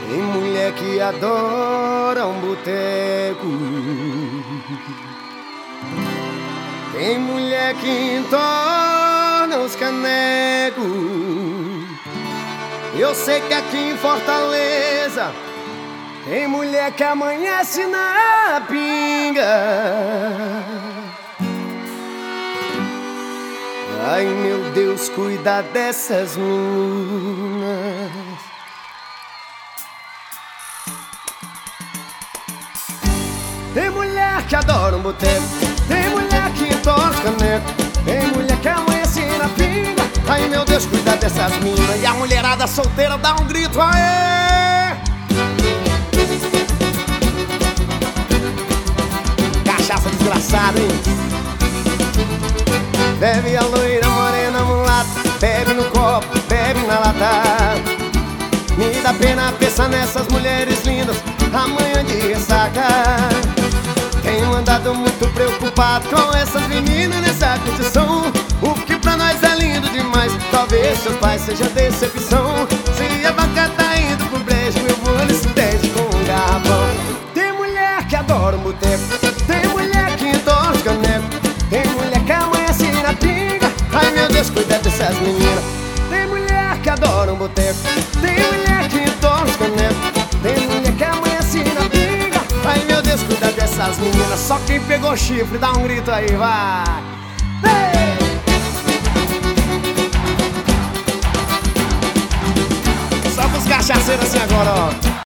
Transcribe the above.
Tem mulher que adora um boteco, tem mulher que entorna os canecos. Eu sei que aqui em Fortaleza tem mulher que amanhece na pinga. Ai meu Deus, cuida dessas meninas. Tem mulher que adora um boteco, tem mulher que entorna os canecos, tem mulher que amanhece na pinga. Ai meu Deus, cuida dessas minas. E a mulherada solteira dá um grito, aê! Cachaça desgraçada, hein? Bebe a loira, morena, mulata, bebe no copo, bebe na lata. Me dá pena pensar nessas mulheres lindas, amanhã de ressaca. Tenho andado muito preocupado com essas meninas nessa condição. O que pra nós é lindo demais, talvez seu pai seja decepção. Se a vaca tá indo pro brejo, eu vou nesse teste com um garrafão. Tem mulher que adora um boteco, tem mulher que entorna os canecos, tem mulher que amanhece na pinga. Ai meu Deus, cuida dessas meninas. Tem mulher que adora um boteco, tem mulher que entorna os canecos, tem mulher que amanhece na pinga. Ai meu Deus, cuida dessas meninas. Só quem pegou chifre, dá um grito aí, vai! Hey! Só pros cachaceiros assim agora, ó.